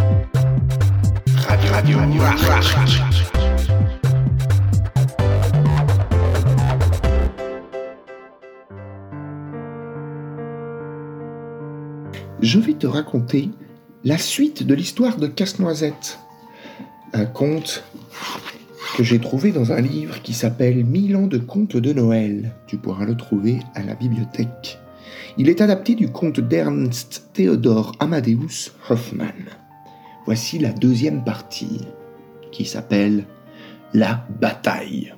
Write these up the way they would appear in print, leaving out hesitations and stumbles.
Radio. Je vais te raconter la suite de l'histoire de Casse-Noisette, un conte que j'ai trouvé dans un livre qui s'appelle 1000 ans de contes de Noël. Tu pourras le trouver à la bibliothèque. Il est adapté du conte d'Ernst Theodor Amadeus Hoffmann. Voici la deuxième partie, qui s'appelle La bataille.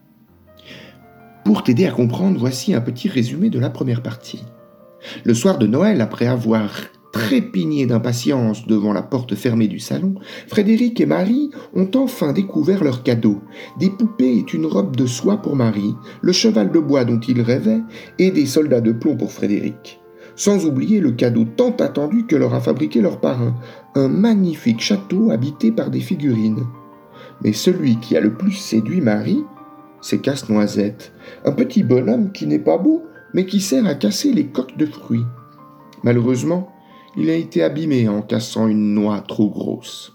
Pour t'aider à comprendre, voici un petit résumé de la première partie. Le soir de Noël, après avoir trépigné d'impatience devant la porte fermée du salon, Frédéric et Marie ont enfin découvert leur cadeau. Des poupées et une robe de soie pour Marie, le cheval de bois dont il rêvait et des soldats de plomb pour Frédéric. Sans oublier le cadeau tant attendu que leur a fabriqué leur parrain, un magnifique château habité par des figurines. Mais celui qui a le plus séduit Marie, c'est Casse-Noisette, un petit bonhomme qui n'est pas beau, mais qui sert à casser les coques de fruits. Malheureusement, il a été abîmé en cassant une noix trop grosse.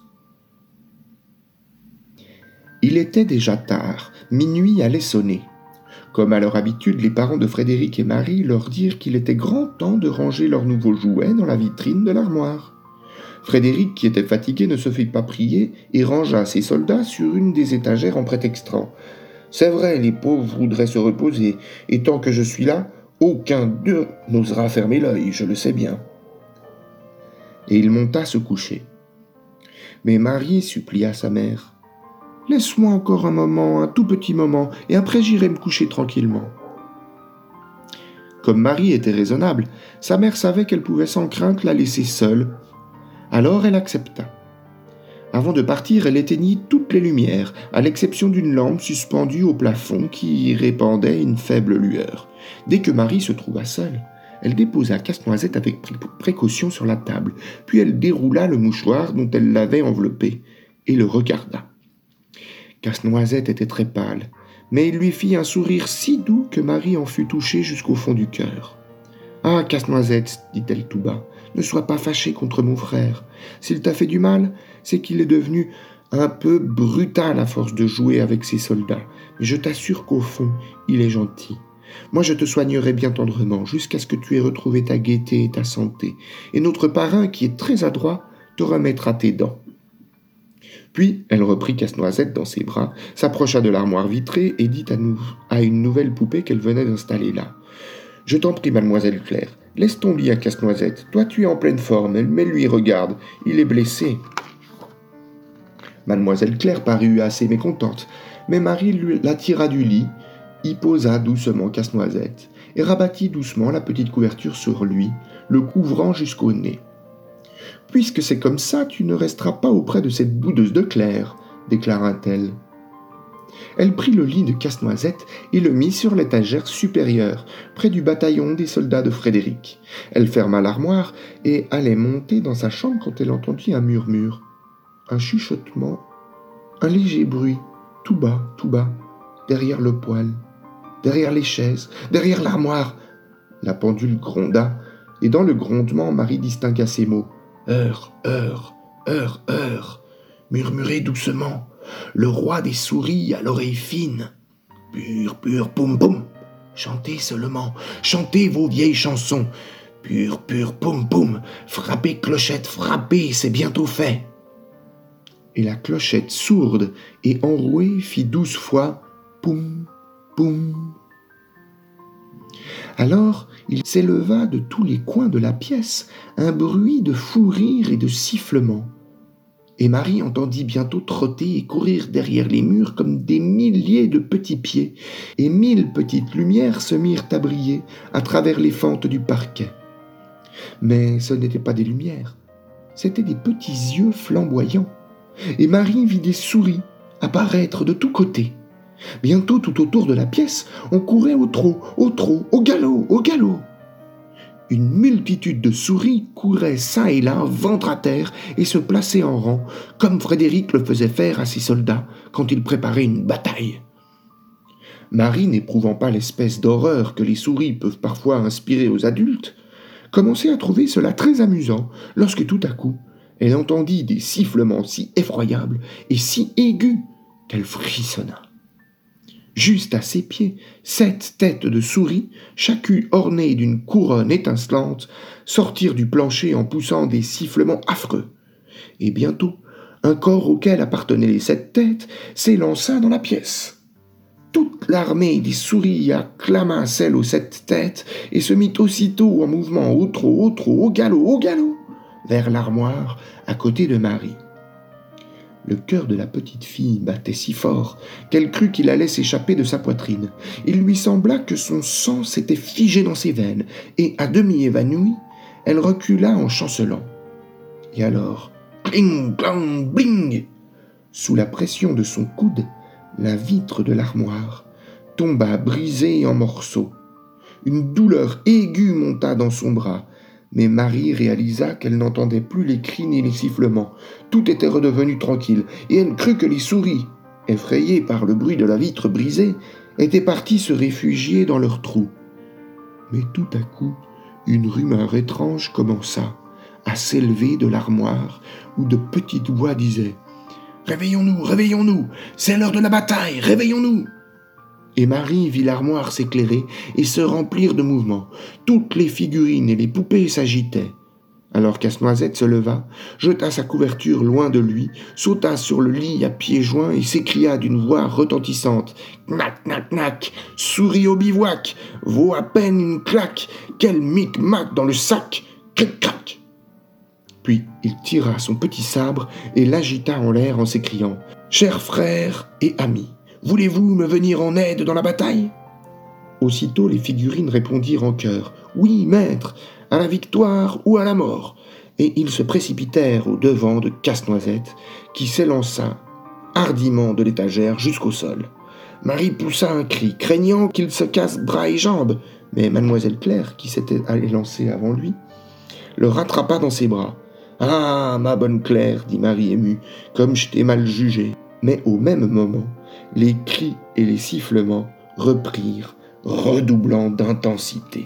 Il était déjà tard, minuit allait sonner. Comme à leur habitude, les parents de Frédéric et Marie leur dirent qu'il était grand temps de ranger leurs nouveaux jouets dans la vitrine de l'armoire. Frédéric, qui était fatigué, ne se fit pas prier et rangea ses soldats sur une des étagères en prétextant « C'est vrai, les pauvres voudraient se reposer, et tant que je suis là, aucun d'eux n'osera fermer l'œil, je le sais bien. » Et il monta se coucher. Mais Marie supplia sa mère. « Laisse-moi encore un moment, un tout petit moment, et après j'irai me coucher tranquillement. » Comme Marie était raisonnable, sa mère savait qu'elle pouvait sans crainte la laisser seule. Alors elle accepta. Avant de partir, elle éteignit toutes les lumières, à l'exception d'une lampe suspendue au plafond qui y répandait une faible lueur. Dès que Marie se trouva seule, elle déposa Casse-Noisette avec précaution sur la table, puis elle déroula le mouchoir dont elle l'avait enveloppé et le regarda. Casse-Noisette était très pâle, mais il lui fit un sourire si doux que Marie en fut touchée jusqu'au fond du cœur. « Ah, Casse-Noisette, dit-elle tout bas, ne sois pas fâché contre mon frère. S'il t'a fait du mal, c'est qu'il est devenu un peu brutal à force de jouer avec ses soldats. Mais je t'assure qu'au fond, il est gentil. Moi, je te soignerai bien tendrement, jusqu'à ce que tu aies retrouvé ta gaieté et ta santé. Et notre parrain, qui est très adroit, te remettra tes dents. » Puis, elle reprit Casse-Noisette dans ses bras, s'approcha de l'armoire vitrée et dit à une nouvelle poupée qu'elle venait d'installer là. « Je t'en prie, mademoiselle Claire, laisse ton lit à Casse-Noisette. Toi, tu es en pleine forme, mais lui, regarde, il est blessé. » Mademoiselle Claire parut assez mécontente, mais Marie la tira du lit, y posa doucement Casse-Noisette et rabattit doucement la petite couverture sur lui, le couvrant jusqu'au nez. « Puisque c'est comme ça, tu ne resteras pas auprès de cette boudeuse de Claire, » déclara-t-elle. Elle prit le lit de Casse-Noisette et le mit sur l'étagère supérieure, près du bataillon des soldats de Frédéric. Elle ferma l'armoire et allait monter dans sa chambre quand elle entendit un murmure, un chuchotement, un léger bruit, tout bas, derrière le poêle, derrière les chaises, derrière l'armoire. La pendule gronda, et dans le grondement, Marie distingua ces mots. « Heure, heure, heure, heure » murmurez doucement. Le roi des souris à l'oreille fine. Pur, pur, poum, poum. Chantez seulement, chantez vos vieilles chansons. Pur, pur, poum, poum. Frappez, clochette, frappez, c'est bientôt fait. Et la clochette sourde et enrouée fit 12 fois poum, poum. Alors il s'éleva de tous les coins de la pièce un bruit de fou rire et de sifflement. Et Marie entendit bientôt trotter et courir derrière les murs comme des milliers de petits pieds, et 1000 petites lumières se mirent à briller à travers les fentes du parquet. Mais ce n'étaient pas des lumières, c'étaient des petits yeux flamboyants, et Marie vit des souris apparaître de tous côtés. Bientôt, tout autour de la pièce, on courait au trot, au galop, au galop. Une multitude de souris couraient çà et là, ventre à terre, et se plaçaient en rang, comme Frédéric le faisait faire à ses soldats quand il préparait une bataille. Marie, n'éprouvant pas l'espèce d'horreur que les souris peuvent parfois inspirer aux adultes, commençait à trouver cela très amusant, lorsque tout à coup, elle entendit des sifflements si effroyables et si aigus qu'elle frissonna. Juste à ses pieds, 7 têtes de souris, chacune ornée d'une couronne étincelante, sortirent du plancher en poussant des sifflements affreux. Et bientôt, un corps auquel appartenaient les 7 têtes s'élança dans la pièce. Toute l'armée des souris acclama celle aux 7 têtes et se mit aussitôt en mouvement au trot, au galop, vers l'armoire à côté de Marie. Le cœur de la petite fille battait si fort qu'elle crut qu'il allait s'échapper de sa poitrine. Il lui sembla que son sang s'était figé dans ses veines, et, à demi évanouie, elle recula en chancelant. Et alors, bling, blang, bling, sous la pression de son coude, la vitre de l'armoire tomba brisée en morceaux. Une douleur aiguë monta dans son bras, mais Marie réalisa qu'elle n'entendait plus les cris ni les sifflements. Tout était redevenu tranquille, et elle crut que les souris, effrayées par le bruit de la vitre brisée, étaient parties se réfugier dans leur trou. Mais tout à coup, une rumeur étrange commença à s'élever de l'armoire, où de petites voix disaient « Réveillons-nous, réveillons-nous, c'est l'heure de la bataille, réveillons-nous » Et Marie vit l'armoire s'éclairer et se remplir de mouvements. Toutes les figurines et les poupées s'agitaient. Alors Casse-Noisette se leva, jeta sa couverture loin de lui, sauta sur le lit à pieds joints et s'écria d'une voix retentissante « Knack, knack, knack, souris au bivouac, vaut à peine une claque, quel mic-mac dans le sac, cric-crac !» Puis il tira son petit sabre et l'agita en l'air en s'écriant « Chers frères et amis, voulez-vous me venir en aide dans la bataille ?» Aussitôt les figurines répondirent en chœur « Oui, maître, à la victoire ou à la mort !» Et ils se précipitèrent au devant de Casse-Noisette, qui s'élança hardiment de l'étagère jusqu'au sol. Marie poussa un cri, craignant qu'il se casse bras et jambes, mais Mademoiselle Claire, qui s'était élancée avant lui, le rattrapa dans ses bras. « Ah, ma bonne Claire, dit Marie émue, comme je t'ai mal jugé. » Mais au même moment, les cris et les sifflements reprirent, redoublant d'intensité.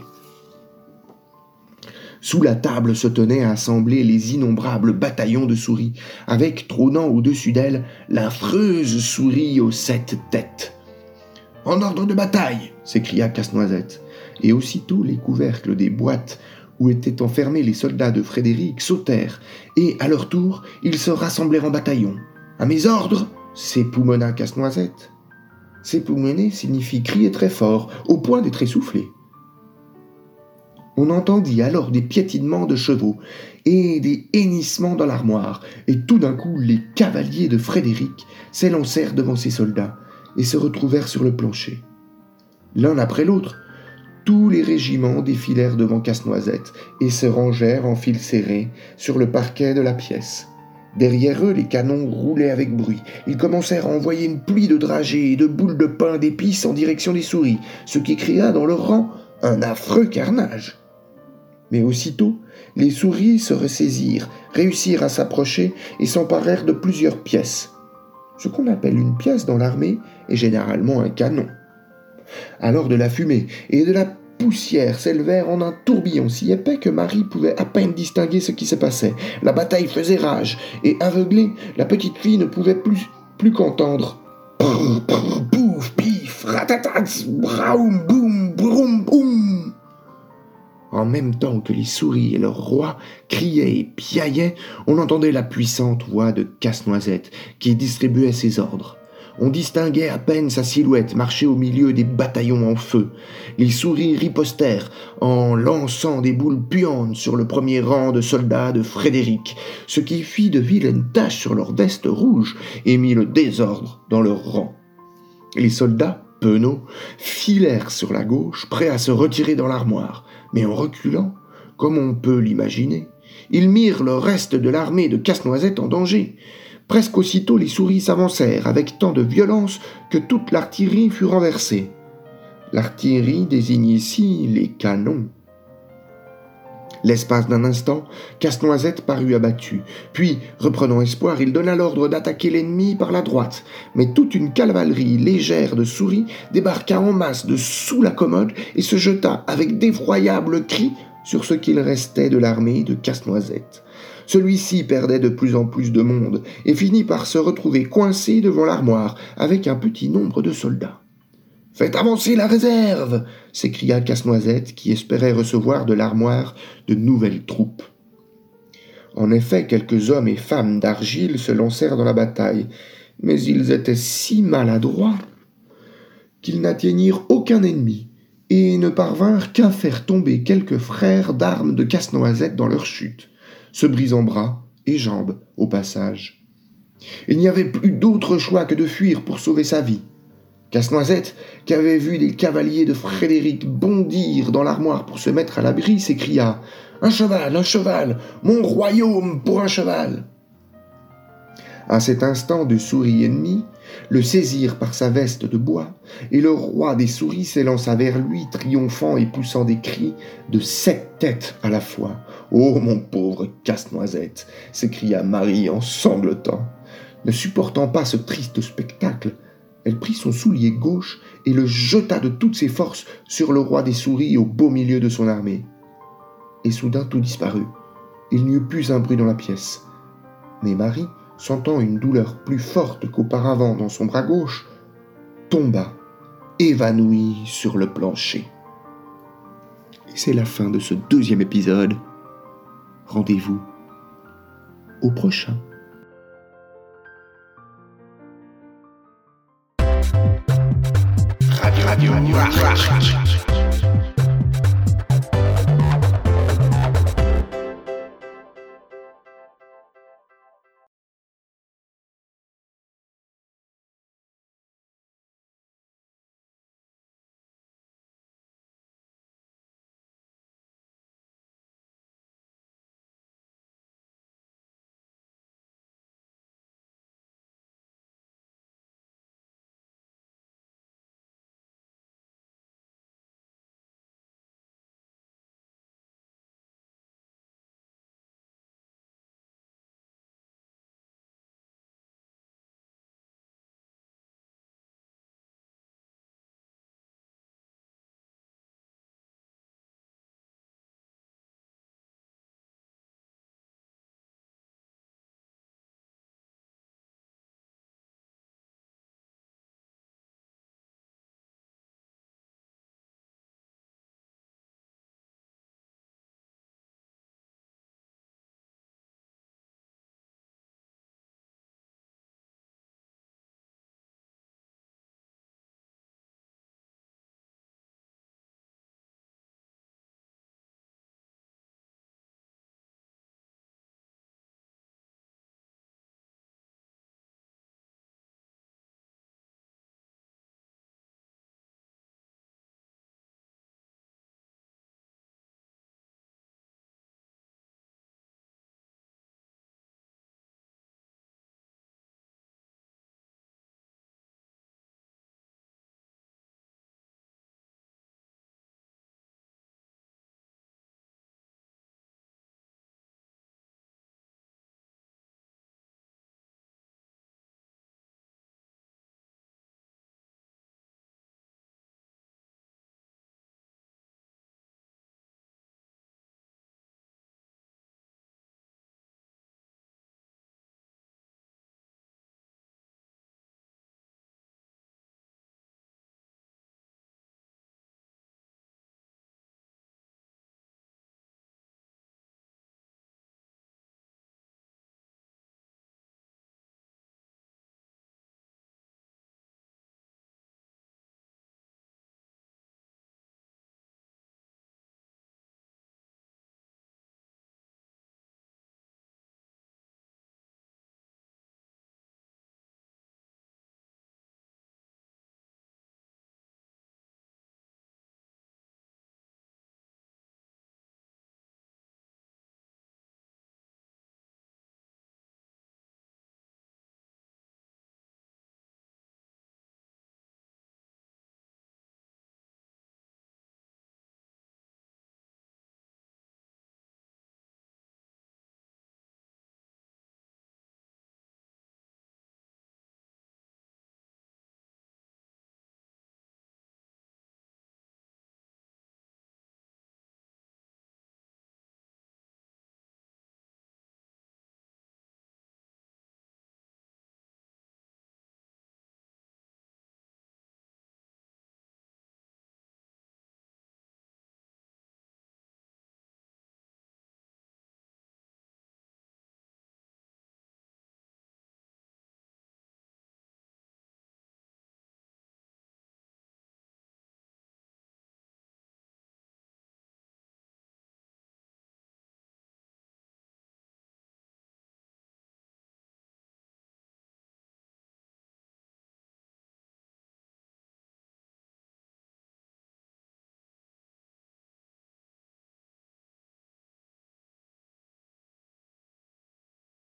Sous la table se tenaient assemblés les innombrables bataillons de souris, avec trônant au-dessus d'elles l'affreuse souris aux 7 têtes. « En ordre de bataille !» s'écria Casse-Noisette, et aussitôt les couvercles des boîtes où étaient enfermés les soldats de Frédéric sautèrent, et à leur tour ils se rassemblèrent en bataillon. « À mes ordres !» s'époumonna Casse-Noisette. S'époumoner signifie crier très fort, au point d'être essoufflé. On entendit alors des piétinements de chevaux et des hennissements dans l'armoire, et tout d'un coup les cavaliers de Frédéric s'élancèrent devant ces soldats et se retrouvèrent sur le plancher. L'un après l'autre, tous les régiments défilèrent devant Casse-Noisette et se rangèrent en file serré sur le parquet de la pièce. Derrière eux, les canons roulaient avec bruit. Ils commencèrent à envoyer une pluie de dragées et de boules de pain d'épices en direction des souris, ce qui créa dans leur rang un affreux carnage. Mais aussitôt, les souris se ressaisirent, réussirent à s'approcher et s'emparèrent de plusieurs pièces. Ce qu'on appelle une pièce dans l'armée est généralement un canon. Alors de la fumée et de la poussière s'élevèrent en un tourbillon si épais que Marie pouvait à peine distinguer ce qui se passait. La bataille faisait rage, et aveuglée, la petite fille ne pouvait plus qu'entendre « Prr, prr, pouf, pif, ratatats, braoum, boum, broum, boum !» En même temps que les souris et leur roi criaient et piaillaient, on entendait la puissante voix de Casse-Noisette qui distribuait ses ordres. On distinguait à peine sa silhouette marcher au milieu des bataillons en feu. Les souris ripostèrent en lançant des boules puantes sur le premier rang de soldats de Frédéric, ce qui fit de vilaines taches sur leurs vestes rouges et mit le désordre dans leur rang. Les soldats, penauds, filèrent sur la gauche, prêts à se retirer dans l'armoire, mais en reculant, comme on peut l'imaginer, ils mirent le reste de l'armée de Casse-Noisette en danger. Presque aussitôt, les souris s'avancèrent avec tant de violence que toute l'artillerie fut renversée. L'artillerie désigne ici les canons. L'espace d'un instant, Casse-Noisette parut abattu. Puis, reprenant espoir, il donna l'ordre d'attaquer l'ennemi par la droite. Mais toute une cavalerie légère de souris débarqua en masse de sous la commode et se jeta avec d'effroyables cris sur ce qu'il restait de l'armée de Casse-Noisette. Celui-ci perdait de plus en plus de monde et finit par se retrouver coincé devant l'armoire avec un petit nombre de soldats. « Faites avancer la réserve !» s'écria Casse-Noisette qui espérait recevoir de l'armoire de nouvelles troupes. En effet, quelques hommes et femmes d'argile se lancèrent dans la bataille, mais ils étaient si maladroits qu'ils n'atteignirent aucun ennemi et ne parvinrent qu'à faire tomber quelques frères d'armes de Casse-Noisette dans leur chute, se brisant bras et jambes au passage. Il n'y avait plus d'autre choix que de fuir pour sauver sa vie. Casse-Noisette, qui avait vu des cavaliers de Frédéric bondir dans l'armoire pour se mettre à l'abri, s'écria « Un cheval, mon royaume pour un cheval !» À cet instant, deux souris ennemies le saisirent par sa veste de bois, et le roi des souris s'élança vers lui, triomphant et poussant des cris de 7 têtes à la fois. « Oh, mon pauvre Casse-Noisette !» s'écria Marie en sanglotant. Ne supportant pas ce triste spectacle, elle prit son soulier gauche et le jeta de toutes ses forces sur le roi des souris au beau milieu de son armée. Et soudain tout disparut. Il n'y eut plus un bruit dans la pièce. Mais Marie, sentant une douleur plus forte qu'auparavant dans son bras gauche, tomba, évanouie sur le plancher. Et c'est la fin de ce 2e épisode. Rendez-vous au prochain. Radio.